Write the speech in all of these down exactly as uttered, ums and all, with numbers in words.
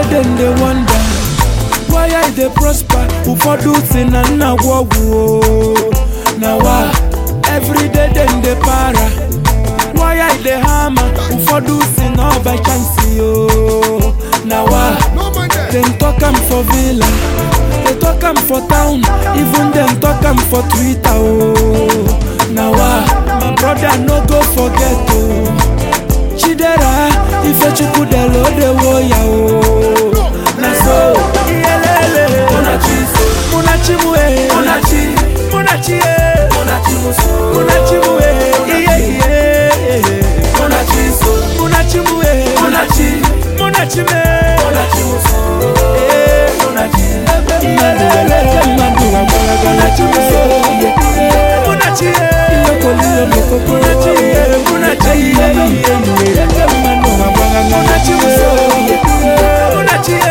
then they wonder why I dey prosper. Ufodu si na nna gwogwo. Now why every day then they para. Why I dey hammer? Ufodu si na by chance yo. Now why them talk am for villa, they talk am for town, even them talk am for Twitter oh. Now why my brother no go forget oh. Chidera Ifechukwu delo de wo ya oh. Na so iyelele Munachi Munachi muwe Munachi Munachi eh Munachi muso Munachi muwe iye iye Munachi so Munachi muwe Munachi Munachi me Munachi muso eh Munachi iyelele Madu wa mwalaga Munachi muso Munachi eh Yokoliyo mokoko Munachi eh Munachi eh Madu wa mwalaga Munachi muso Munachi eh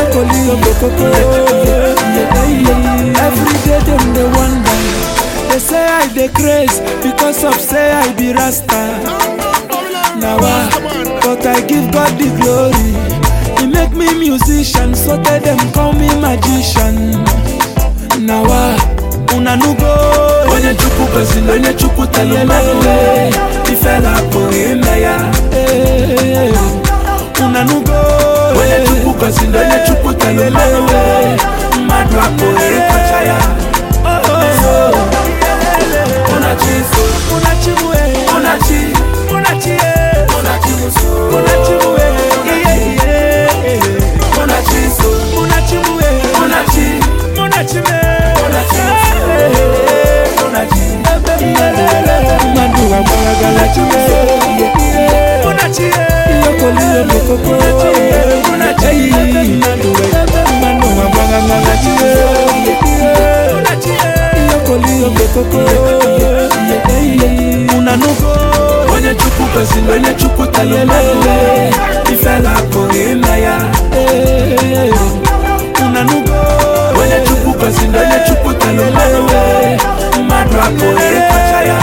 every day them they wonder. They say I dey craze because of say I be Rasta. Now I, but I give God the glory. He make me musician, so they them call me magician. Now I, unanugo Onye chupu bezin, onye chupu telumele Ifela poeme ya Unanugo Onye chupu bezin, onye chupu telumele Madu apore kachaya Munachi Munachi muwe Munachi Munachi Munachi muso Munachi muwe Munachi so Munachi muwe Munachi Munachi me Munachi Munachi Madu wa mwalaga Munachi muso Munachi Yokoliyo mokoko Munachi Madu wa mwalaga Munachi muso Munachi Yokoliyo mokoko Unanugo Onye chupu bezin, onye chupu telumele Ifela poeme ya Unanugo Onye chupu bezin, onye chupu telumele Madu apore kachaya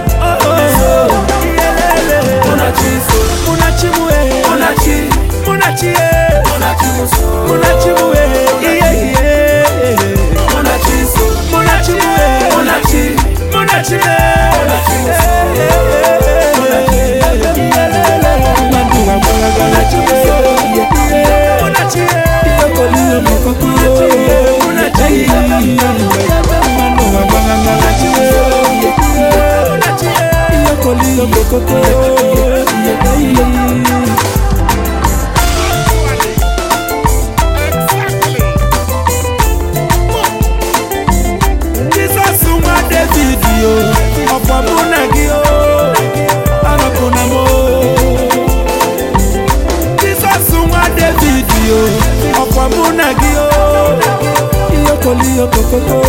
Munachi Munachi muwe Munachi Munachi eh Munachi muso Munachi muwe iye iye Munachi so Munachi muwe Munachi Munachi eh Munachi muso Munachi Madu wa mwalaga Munachi muso Munachi eh Yokoliyo mokoko Munachi Madu wa mwalaga Munachi muso Munachi eh Yokoliyo mokoko Jesus uma David yo Opa bunagi yo Anakuna mo Jesus uma David yo Opa bunagi yo Yokoliyo mokoko